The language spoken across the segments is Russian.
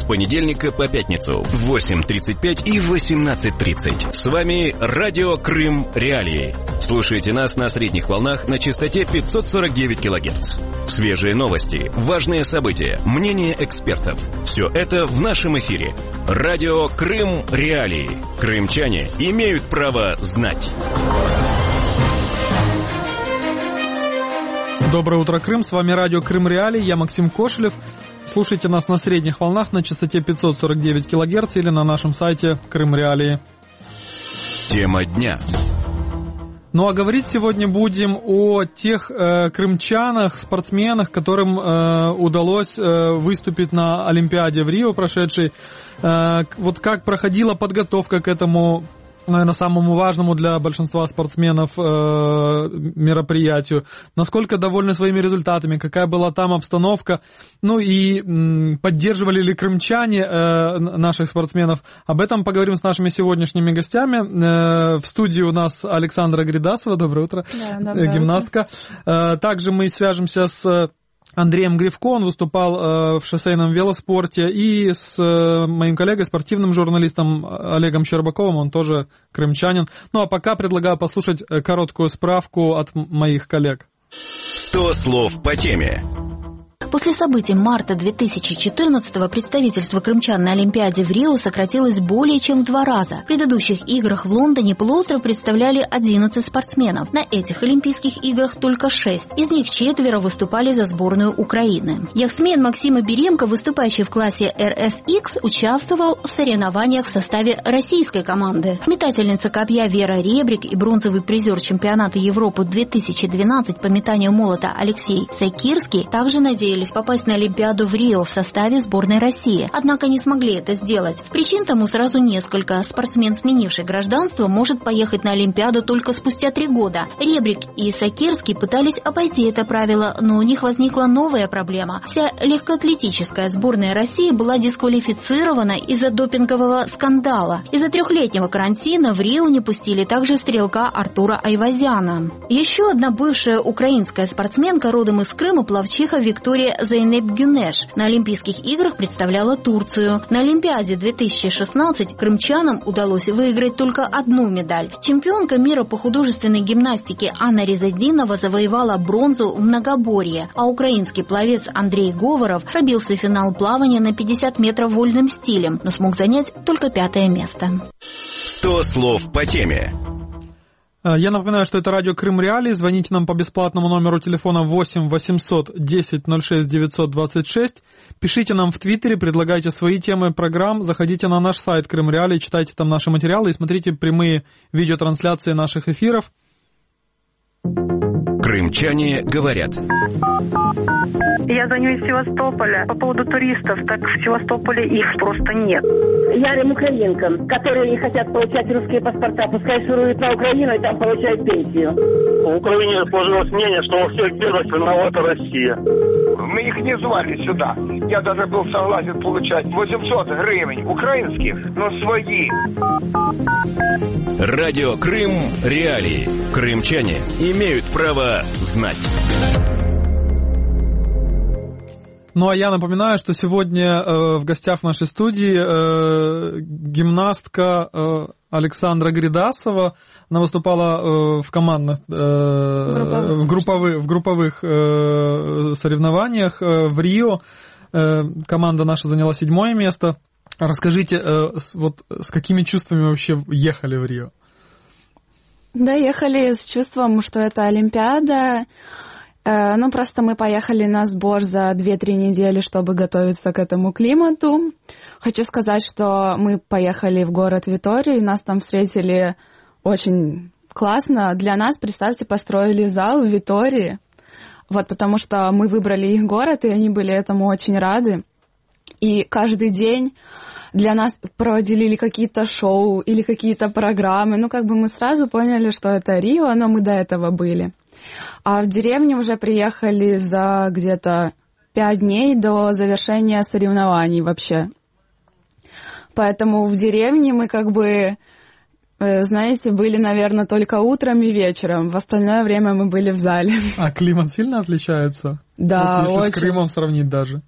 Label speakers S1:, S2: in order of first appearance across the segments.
S1: понедельника по пятницу в 8:35 и 18:30. С вами Радио Крым Реалии. Слушайте нас на средних волнах на частоте 549 кГц. Свежие новости, важные события, мнения экспертов. Все это в нашем эфире. Радио Крым Реалии. Крымчане имеют право знать.
S2: Доброе утро, Крым. С вами радио Крым Реалии. Я Максим Кошелев. Слушайте нас на средних волнах на частоте 549 кГц или на нашем сайте Крым Реалии.
S1: Тема дня.
S2: Ну а говорить сегодня будем о тех крымчанах, спортсменах, которым удалось выступить на Олимпиаде в Рио прошедшей. Вот как проходила подготовка к этому, наверное, самому важному для большинства спортсменов мероприятию. Насколько довольны своими результатами, какая была там обстановка. Ну и поддерживали ли крымчане наших спортсменов. Об этом поговорим с нашими сегодняшними гостями. В студии у нас Александра Гридасова. Доброе утро.
S3: Да,
S2: гимнастка. Также мы свяжемся с Андреем Гривко, он выступал в шоссейном велоспорте, и с моим коллегой, спортивным журналистом Олегом Щербаковым, он тоже крымчанин. Ну а пока предлагаю послушать короткую справку от моих коллег.
S1: 100 слов по теме.
S3: После событий марта 2014-го представительство крымчан на Олимпиаде в Рио сократилось более чем в 2 раза. В предыдущих играх в Лондоне полуостров представляли 11 спортсменов. На этих Олимпийских играх только 6. Из них 4 выступали за сборную Украины. Яхтсмен Максим Беремко, выступающий в классе RSX, участвовал в соревнованиях в составе российской команды. Метательница копья Вера Ребрик и бронзовый призер чемпионата Европы 2012 по метанию молота Алексей Сакирский также надеялись попасть на Олимпиаду в Рио в составе сборной России, однако не смогли это сделать. Причин тому сразу несколько. Спортсмен, сменивший гражданство, может поехать на Олимпиаду только спустя 3 года. Ребрик и Сакирский пытались обойти это правило, но у них возникла новая проблема. Вся легкоатлетическая сборная России была дисквалифицирована из-за допингового скандала. Из-за 3-летнего карантина в Рио не пустили также стрелка Артура Айвазяна. Еще одна бывшая украинская спортсменка, родом из Крыма, пловчиха Виктория Зейнеп Гюнеш, на Олимпийских играх представляла Турцию. На Олимпиаде 2016 крымчанам удалось выиграть только 1 медаль. Чемпионка мира по художественной гимнастике Анна Ризадинова завоевала бронзу в многоборье, а украинский пловец Андрей Говоров пробился в финал плавания на 50 метров вольным стилем, но смог занять только 5-е место.
S1: 100 слов по теме.
S2: Я напоминаю, что это радио Крым Реалии. Звоните нам по бесплатному номеру телефона 8 800 10 06 926. Пишите нам в Твиттере, предлагайте свои темы программ. Заходите на наш сайт Крым Реалии, читайте там наши материалы и смотрите прямые видеотрансляции наших эфиров.
S1: Крымчане говорят.
S4: Я звоню из Севастополя по поводу туристов. Так в Севастополе их просто нет.
S5: Ярым украинкам, которые не хотят получать русские паспорта, пускай шуруют на Украину и там получают пенсию.
S6: В Украине сложилось мнение, что во всех бедах виновата Россия.
S7: Мы их не звали сюда. Я даже был согласен получать 800 гривен украинских, но свои.
S1: Радио Крым Реалии. Крымчане имеют право знать.
S2: Ну а я напоминаю, что сегодня в гостях в нашей студии гимнастка Александра Гридасова. Она выступала в командных, в групповых соревнованиях в Рио. Команда наша заняла 7-е место. Расскажите, вот с какими чувствами вообще ехали в Рио?
S8: Да, ехали с чувством, что это Олимпиада. Ну, просто мы поехали на сбор за 2-3 недели, чтобы готовиться к этому климату. Хочу сказать, что мы поехали в город Виторию, и нас там встретили очень классно. Для нас, представьте, построили зал в Витории, вот, потому что мы выбрали их город, и они были этому очень рады. И каждый день для нас проводили какие-то шоу или какие-то программы. Ну, как бы мы сразу поняли, что это Рио, но мы до этого были. А в деревню уже приехали за где-то 5 дней до завершения соревнований вообще. Поэтому в деревне мы как бы, знаете, были, наверное, только утром и вечером. В остальное время мы были в зале.
S2: А климат сильно отличается?
S8: Да,
S2: вот если
S8: очень.
S2: С Крымом сравнить даже.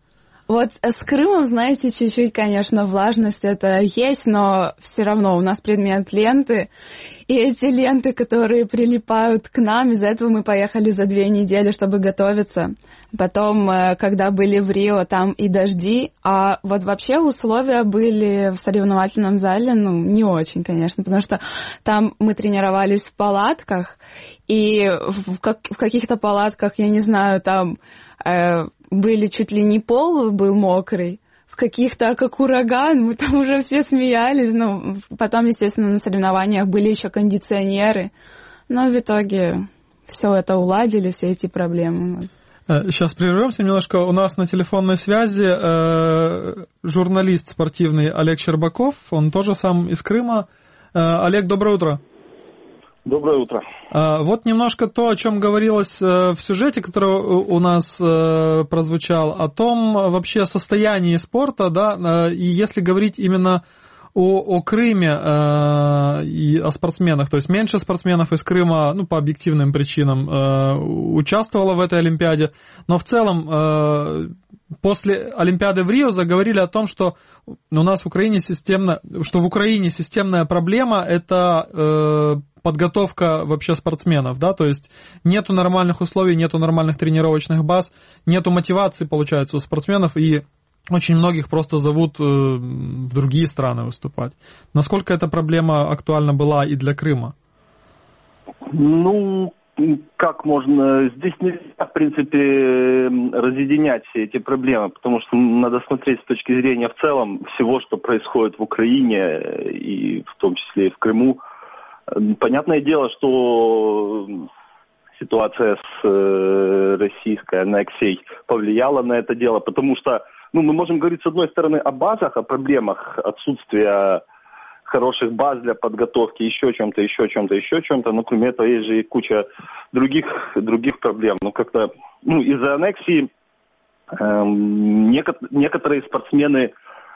S8: Вот с Крымом, знаете, чуть-чуть, конечно, влажность это есть, но все равно у нас предмет ленты. И эти ленты, которые прилипают к нам, из-за этого мы поехали за 2 недели, чтобы готовиться. Потом, когда были в Рио, там и дожди. А вот вообще условия были в соревновательном зале, не очень, конечно, потому что там мы тренировались в палатках, и в каких-то палатках, я не знаю, там были чуть ли не пол был мокрый, в каких-то как ураган, мы там уже все смеялись. Потом, естественно, на соревнованиях были еще кондиционеры, но в итоге все это уладили, все эти проблемы.
S2: Сейчас прервемся немножко. У нас на телефонной связи журналист спортивный Олег Щербаков, он тоже сам из Крыма. Олег, доброе утро.
S6: Доброе утро.
S2: Вот немножко то, о чем говорилось в сюжете, который у нас прозвучал, о том вообще состоянии спорта, да, и если говорить именно о Крыме и о спортсменах, то есть меньше спортсменов из Крыма, по объективным причинам, участвовало в этой Олимпиаде, но в целом после Олимпиады в Рио заговорили о том, что у нас в Украине системная проблема – это подготовка вообще спортсменов, да, то есть нету нормальных условий, нету нормальных тренировочных баз, нету мотивации, получается, у спортсменов, и очень многих просто зовут в другие страны выступать. Насколько эта проблема актуальна была и для Крыма?
S6: Как можно... Здесь нельзя, в принципе, разъединять все эти проблемы, потому что надо смотреть с точки зрения в целом всего, что происходит в Украине, и в том числе и в Крыму. Понятное дело, что ситуация с российской аннексией повлияла на это дело, потому что мы можем говорить, с одной стороны, о базах, о проблемах отсутствия хороших баз для подготовки, еще чем-то, но кроме этого есть же и куча других проблем. Из-за аннексии некоторые спортсмены,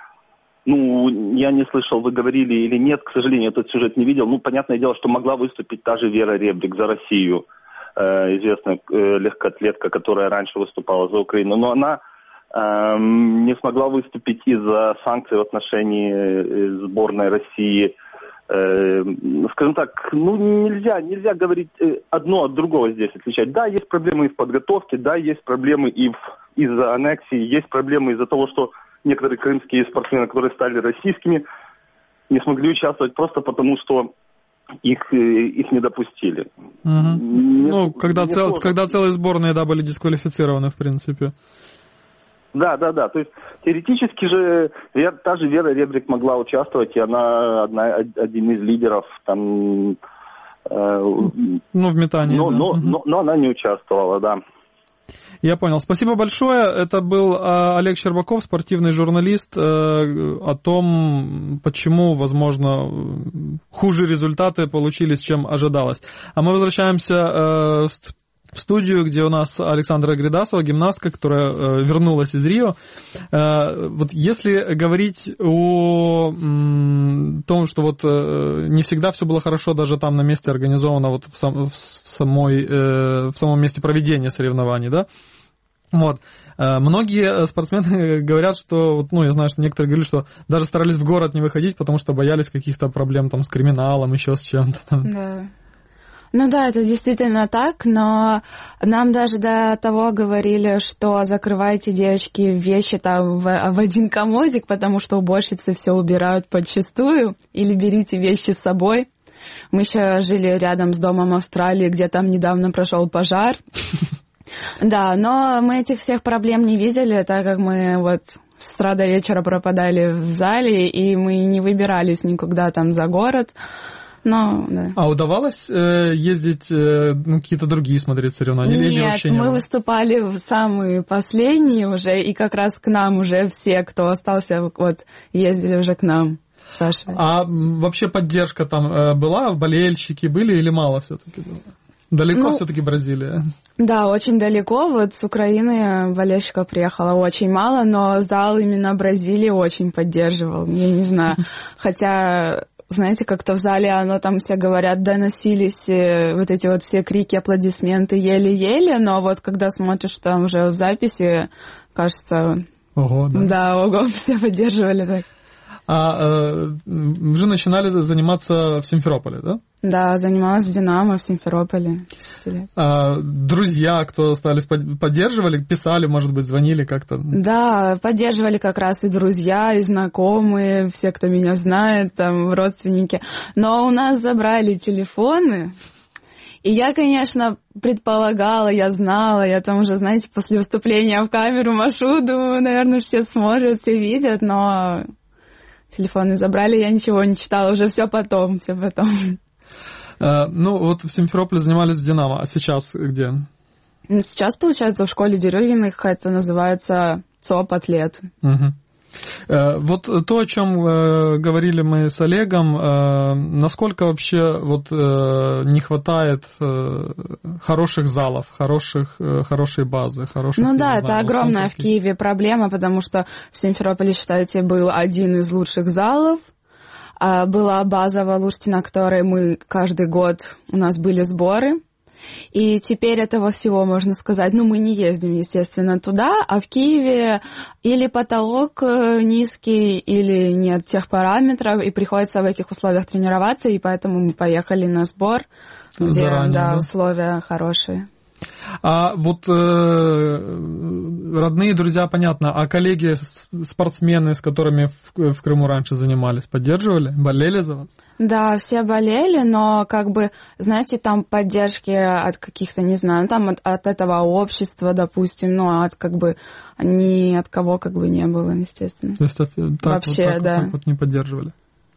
S6: я не слышал, вы говорили или нет, к сожалению, этот сюжет не видел. Понятное дело, что могла выступить та же Вера Ребрик за Россию, известная легкоатлетка, которая раньше выступала за Украину, но она не смогла выступить из-за санкций в отношении сборной России. Скажем так, нельзя говорить одно от другого здесь отличать. Да, есть проблемы и в подготовке, да, есть проблемы и из-за аннексии, есть проблемы из-за того, что некоторые крымские спортсмены, которые стали российскими, не смогли участвовать просто потому, что их не допустили.
S2: Когда целые сборные, были дисквалифицированы, в принципе.
S6: Да. То есть теоретически же та же Вера Ребрик могла участвовать, и она один из лидеров там.
S2: В метании.
S6: Но она не участвовала, да.
S2: Я понял. Спасибо большое. Это был Олег Щербаков, спортивный журналист, о том, почему, возможно, хуже результаты получились, чем ожидалось. А мы возвращаемся в студию, где у нас Александра Гридасова, гимнастка, которая вернулась из Рио. Вот если говорить о том, что не всегда все было хорошо, даже там на месте организовано, в самом месте проведения соревнований, да? Многие спортсмены говорят, что, я знаю, что некоторые говорили, что даже старались в город не выходить, потому что боялись каких-то проблем там с криминалом, еще с чем-то там.
S8: Да. Да, это действительно так, но нам даже до того говорили, что закрывайте, девочки, вещи там в один комодик, потому что уборщицы все убирают подчистую, или берите вещи с собой. Мы еще жили рядом с домом Австралии, где там недавно прошел пожар. Да, но мы этих всех проблем не видели, так как мы с утра до вечера пропадали в зале, и мы не выбирались никуда там за город. Да.
S2: А удавалось ездить, какие-то другие смотреть соревнования?
S8: Нет, мы выступали в самые последние уже, и как раз к нам уже все, кто остался, ездили уже к нам. Саша.
S2: А вообще поддержка там была? Болельщики были или мало все-таки было? Далеко все-таки Бразилия?
S8: Да, очень далеко. С Украины болельщиков приехало очень мало, но зал именно Бразилии очень поддерживал. Я не знаю. Хотя, знаете, как-то в зале там все говорят, доносились эти все крики, аплодисменты еле-еле, но когда смотришь там уже в записи, кажется,
S2: Ого, да?
S8: Да, ого, все поддерживали так.
S2: Вы же начинали заниматься в Симферополе, да?
S8: Да, занималась в «Динамо» в Симферополе.
S2: Друзья, кто остались, поддерживали, писали, может быть, звонили как-то?
S8: Да, поддерживали как раз и друзья, и знакомые, все, кто меня знает, там, родственники. Но у нас забрали телефоны. И я, конечно, предполагала, я знала, я там уже, знаете, после выступления в камеру машу, думаю, наверное, все смотрят, все видят, но телефоны забрали, я ничего не читала, уже все потом.
S2: Ну, вот в Симферополе занимались в «Динамо», а сейчас где?
S8: Сейчас, получается, в школе Дерюгиных это называется ЦОП-атлет.
S2: Угу. Вот то, о чем говорили мы с Олегом, насколько вообще вот не хватает хороших залов, хорошей базы, хороших...
S8: Ну да, это огромная в Киеве проблема, потому что в Симферополе, считайте, был один из лучших залов. Была база в Алуште, на которой мы каждый год, у нас были сборы. И теперь этого всего, можно сказать, мы не ездим, естественно, туда, а в Киеве или потолок низкий, или нет тех параметров, и приходится в этих условиях тренироваться, и поэтому мы поехали на сбор, где заранее, условия хорошие.
S2: А вот родные, друзья, понятно, а коллеги, спортсмены, с которыми в Крыму раньше занимались, поддерживали? Болели за вас? Да,
S8: все болели, но, знаете, там поддержки от каких-то, не знаю, там от этого общества, допустим, ни от кого не было, естественно.
S2: То есть вообще, так вот не поддерживали?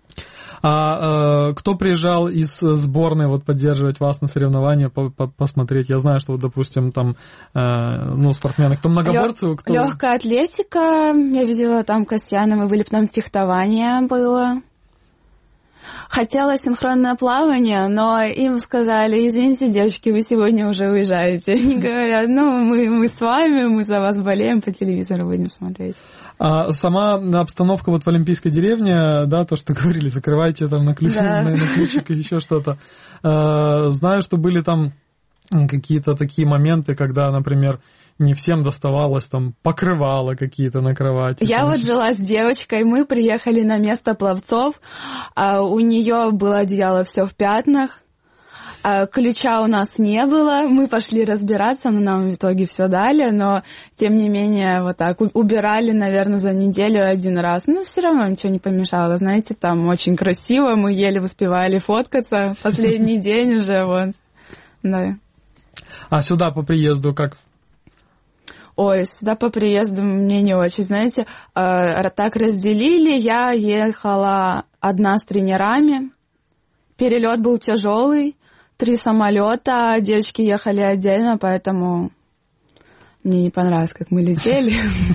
S2: А кто приезжал из сборной поддерживать вас на соревнования, посмотреть? Я знаю, что, допустим, там, спортсмены, кто многоборцы, кто...
S8: Легкая атлетика, я видела там Костяна, мы были, потом фехтование было. Хотела синхронное плавание, но им сказали: извините, девочки, вы сегодня уже уезжаете. Они говорят: мы с вами, мы за вас болеем, по телевизору будем смотреть.
S2: А сама обстановка в Олимпийской деревне, да, то, что говорили, закрывайте там на ключик и еще что-то. Знаю, что были там какие-то такие моменты, когда, например, не всем доставалось там покрывало какие-то на кровати.
S8: Я жила с девочкой, мы приехали на место пловцов, у нее было одеяло все в пятнах, ключа у нас не было, мы пошли разбираться, но нам в итоге все дали, но тем не менее убирали, наверное, за неделю один раз, все равно ничего не помешало, знаете, там очень красиво, мы еле успевали фоткаться, последний день уже, да.
S2: А сюда по приезду как?
S8: Ой, сюда по приезду мне не очень, знаете, так разделили, я ехала одна с тренерами, перелет был тяжелый, 3 самолета, девочки ехали отдельно, поэтому мне не понравилось, как мы летели.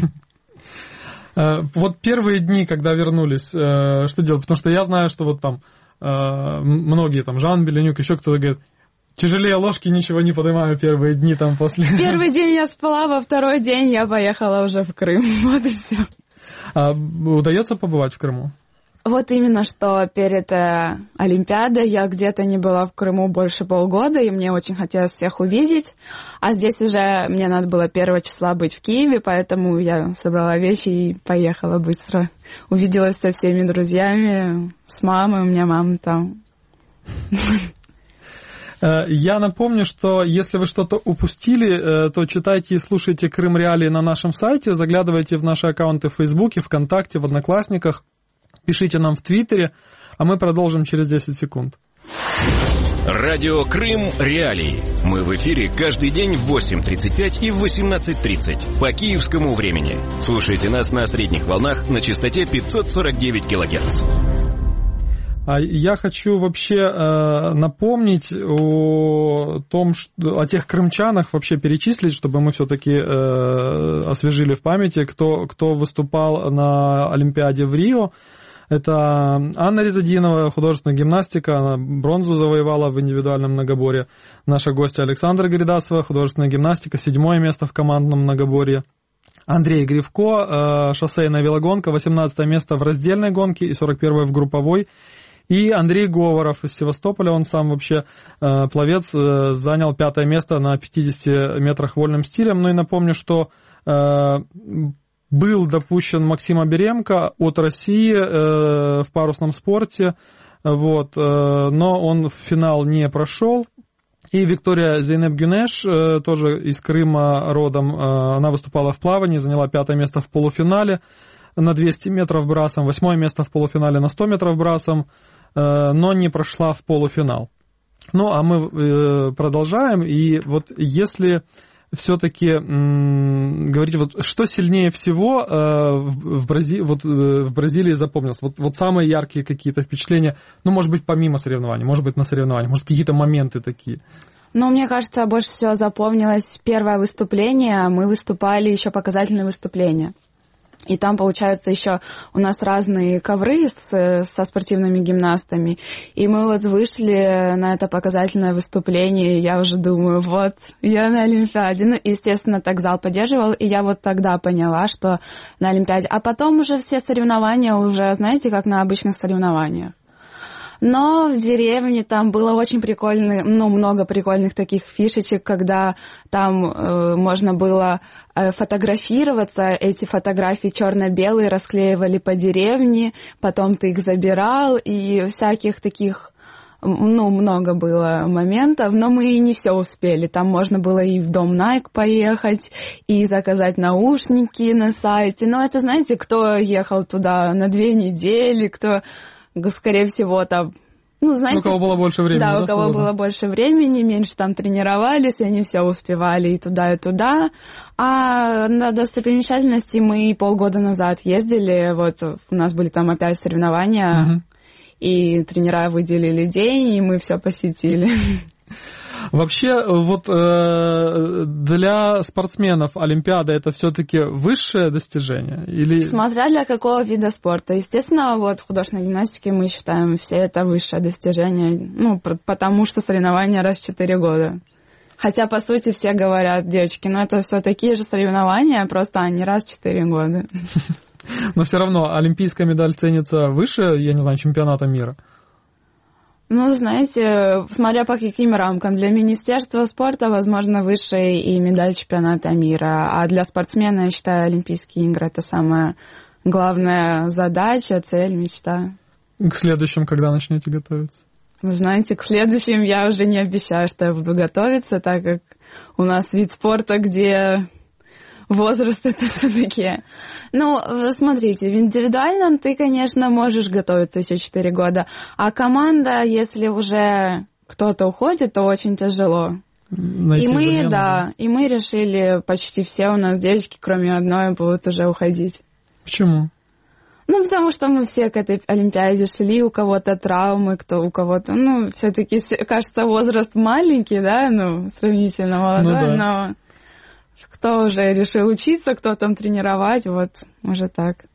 S2: Вот первые дни, когда вернулись, что делать? Потому что я знаю, что там многие, Жан Беленюк, еще кто-то говорит: тяжелее ложки, ничего не поднимаю первые дни там после...
S8: Первый день я спала, во второй день я поехала уже в Крым. Вот и все.
S2: А удается побывать в Крыму?
S8: Вот именно, что перед Олимпиадой я где-то не была в Крыму больше полгода, и мне очень хотелось всех увидеть. А здесь уже мне надо было 1 числа быть в Киеве, поэтому я собрала вещи и поехала быстро. Увиделась со всеми друзьями, с мамой, у меня мама там...
S2: Я напомню, что если вы что-то упустили, то читайте и слушайте Крым Реалии на нашем сайте, заглядывайте в наши аккаунты в Фейсбуке, ВКонтакте, в Одноклассниках, пишите нам в Твиттере, а мы продолжим через 10 секунд.
S1: Радио Крым Реалии. Мы в эфире каждый день в 8:35 и в 18:30 по киевскому времени. Слушайте нас на средних волнах на частоте 549 кГц.
S2: Я хочу вообще напомнить о тех крымчанах, вообще перечислить, чтобы мы все-таки освежили в памяти, кто выступал на Олимпиаде в Рио. Это Анна Резадинова, художественная гимнастика, она бронзу завоевала в индивидуальном многоборье. Наша гостья Александра Гридасова, художественная гимнастика, 7-е место в командном многоборье. Андрей Гривко, шоссейная велогонка, 18 место в раздельной гонке и 41 в групповой. И Андрей Говоров из Севастополя, он сам вообще пловец, занял 5 место на 50 метрах вольным стилем. Ну и напомню, что Был допущен Максим Аберемко от России в парусном спорте, вот, но он в финал не прошел. И Виктория Зейнеп-Гюнеш, тоже из Крыма родом, она выступала в плавании, заняла 5-е место в полуфинале на 200 метров брасом, 8-е место в полуфинале на 100 метров брасом, но не прошла в полуфинал. Ну, а мы продолжаем, и вот если все-таки говорить, вот что сильнее всего в Бразилии запомнилось, вот самые яркие какие-то впечатления, ну, может быть, помимо соревнований, может быть, на соревнованиях, может, какие-то моменты такие?
S8: Ну, мне кажется, больше всего запомнилось первое выступление, мы выступали еще показательное выступление. И там, получается, еще у нас разные ковры со спортивными гимнастами. И мы вот вышли на это показательное выступление, и я уже думаю, вот, я на Олимпиаде. Ну, естественно, так зал поддерживал, и я вот тогда поняла, что на Олимпиаде. А потом уже все соревнования уже, знаете, как на обычных соревнованиях. Но в деревне там было очень прикольно, ну, много прикольных таких фишечек, когда там можно было фотографироваться. Эти фотографии черно-белые расклеивали по деревне, потом ты их забирал, и всяких таких, ну, много было моментов, но мы не все успели. Там можно было и в дом Nike поехать, и заказать наушники на сайте. Но это, знаете, кто ехал туда на 2 недели, кто... Скорее всего, там, ну, знаете...
S2: У кого было больше времени.
S8: Да, у кого было больше времени, меньше там тренировались, и они все успевали и туда, и туда. А на достопримечательности мы полгода назад ездили, вот у нас были там опять соревнования, и тренера выделили день, и мы все посетили.
S2: Вообще, вот для спортсменов Олимпиада это все-таки высшее достижение? Или...
S8: Смотря для какого вида спорта. Естественно, вот в художественной гимнастике мы считаем все это высшее достижение, ну, потому что соревнования раз в 4 года. Хотя, по сути, все говорят, девочки, ну, это все такие же соревнования, просто они раз в 4 года.
S2: Но все равно олимпийская медаль ценится выше, я не знаю, чемпионата мира?
S8: Ну, знаете, смотря по каким рамкам. Для Министерства спорта, возможно, выше и медаль чемпионата мира. А для спортсмена, я считаю, Олимпийские игры — это самая главная задача, цель, мечта.
S2: К следующим когда начнете готовиться?
S8: Вы знаете, к следующим я уже не обещаю, что я буду готовиться, так как у нас вид спорта, где... Возраст это все-таки. Ну, смотрите, в индивидуальном ты, конечно, можешь готовиться еще 4 года, а команда, если уже кто-то уходит, то очень тяжело.
S2: Найти замену,
S8: и мы решили, почти все у нас девочки, кроме одной, будут уже уходить.
S2: Почему?
S8: Ну, потому что мы все к этой Олимпиаде шли, у кого-то травмы, у кого-то, ну, все-таки, кажется, возраст маленький, да, ну, сравнительно молодой,
S2: ну, да.
S8: Но... Кто уже решил учиться, кто там тренировать, вот, может так.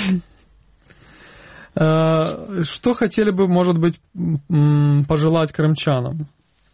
S2: Что хотели бы, может быть, пожелать крымчанам?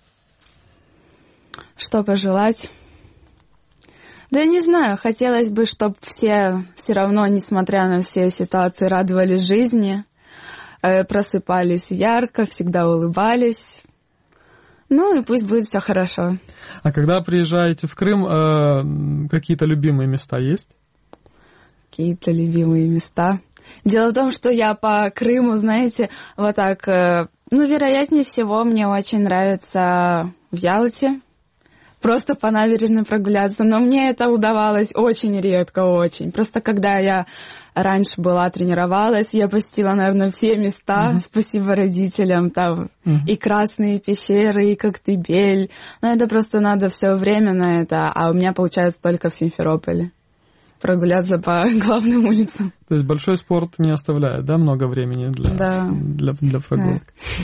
S8: Что пожелать? Да не знаю, хотелось бы, чтобы все равно, несмотря на все ситуации, радовались жизни, просыпались ярко, всегда улыбались. Ну и пусть будет все хорошо.
S2: А когда приезжаете в Крым, какие-то любимые места есть?
S8: Какие-то любимые места. Дело в том, что я по Крыму, знаете, вот так, ну, вероятнее всего, мне очень нравится в Ялте. Просто по набережной прогуляться. Но мне это удавалось очень редко, очень. Просто когда я раньше была, тренировалась, я посетила, наверное, все места. Спасибо родителям. Там и Красные пещеры, и Коктебель. Но это просто надо все время на это. А у меня получается только в Симферополе. Прогуляться по главным улицам.
S2: То есть большой спорт не оставляет, да, много времени для прогулок? Да.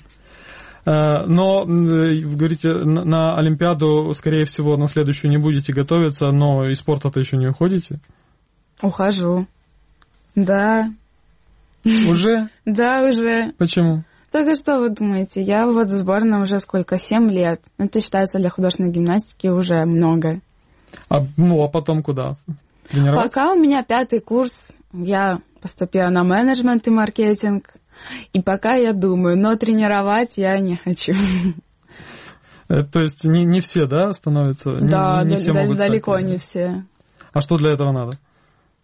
S2: Но, говорите, на Олимпиаду, скорее всего, на следующую не будете готовиться, но из спорта-то еще не уходите?
S8: Ухожу. Да.
S2: Уже?
S8: Да, уже.
S2: Почему?
S8: Только что вы думаете, я вот в сборной уже сколько, 7 лет. Это считается для художественной гимнастики уже много.
S2: А потом куда? Тренировать?
S8: Пока у меня 5-й курс, я поступила на менеджмент и маркетинг. И пока я думаю, но тренировать я не хочу.
S2: То есть не все, да, становятся?
S8: Да,
S2: не все могут
S8: далеко
S2: стать,
S8: не все.
S2: А что для этого надо?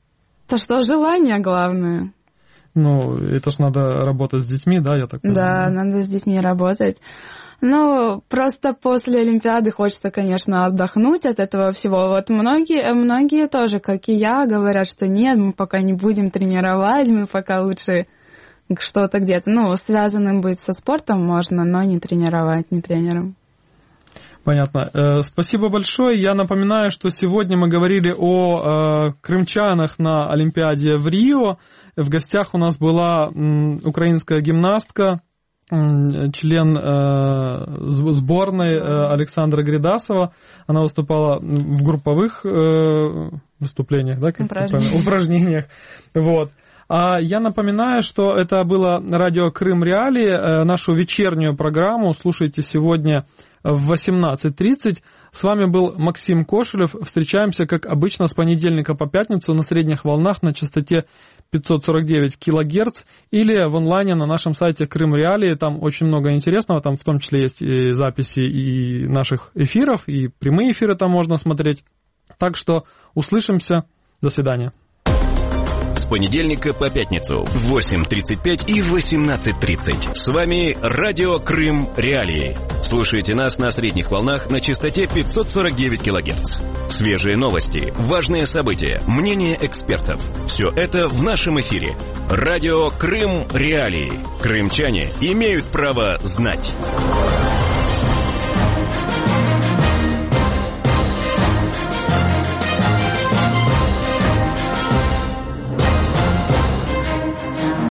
S8: То, что желание главное.
S2: Ну, это ж надо работать с детьми, да, я так понимаю?
S8: Да, надо с детьми работать. Ну, просто после Олимпиады хочется, конечно, отдохнуть от этого всего. Вот многие тоже, как и я, говорят, что нет, мы пока не будем тренировать, мы пока лучше что-то где-то. Ну, связанным быть со спортом можно, но не тренировать, не тренером.
S2: Понятно. Спасибо большое. Я напоминаю, что сегодня мы говорили о крымчанах на Олимпиаде в Рио. В гостях у нас была украинская гимнастка, член сборной Александра Гридасова. Она выступала в групповых выступлениях, да, упражнениях. Вот. А я напоминаю, что это было радио Крым Реалии. Нашу вечернюю программу слушайте сегодня в 18:30. С вами был Максим Кошелев. Встречаемся, как обычно, с понедельника по пятницу на средних волнах на частоте 549 килогерц или в онлайне на нашем сайте Крым Реалии. Там очень много интересного, там в том числе есть и записи и наших эфиров, и прямые эфиры там можно смотреть. Так что услышимся. До свидания.
S1: С понедельника по пятницу в 8:35 и 18:30. С вами радио Крым Реалии. Слушайте нас на средних волнах на частоте 549 килогерц. Свежие новости, важные события, мнения экспертов. Все это в нашем эфире. Радио Крым Реалии. Крымчане имеют право знать.